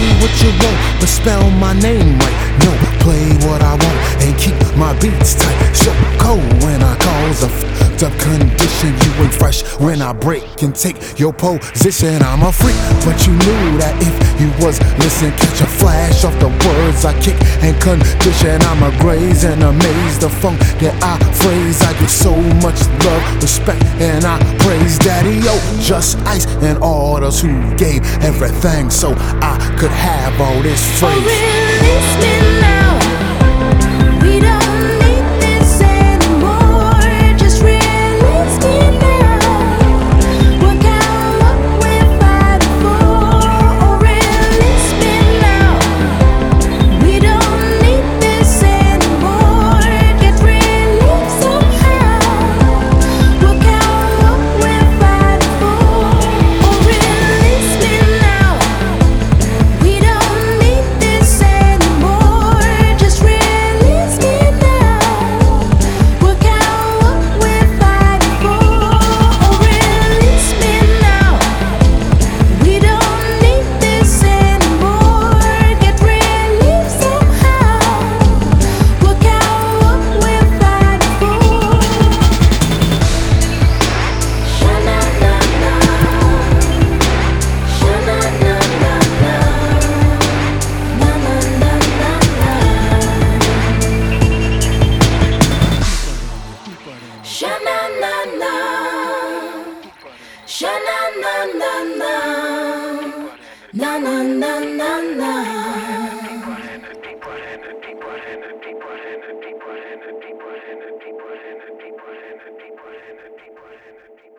what you want, but spell my name right. No, play what I want and keep my beats tight. So cold when I cause a fucked up condition. You ain't fresh when I break and take your position. I'm a freak, but you knew that if you was listening. Catch a flash off the words I kick and condition. I'm a graze and amaze the funk that I phrase. I give so much love, respect, and I praise Daddy-O, Just Ice, and all those who gave everything so I could have all this phrase. Release me now. We don't need this anymore. Just release me now. Work out what we're fighting for. Oh, release me now. We don't need this anymore. Get released somehow. Work out what we're fighting for. Oh, release me now. We don't need this anymore. Just release me now. Work out what we're fighting for. Oh, release me now. We don't need this anymore. Get released somehow. Work out what we're fighting for. Sha-na-na-na. Sha-na-na-na-na. Sha-na-na-na. Sha-na-na-na-na. Na-na-na-na-na.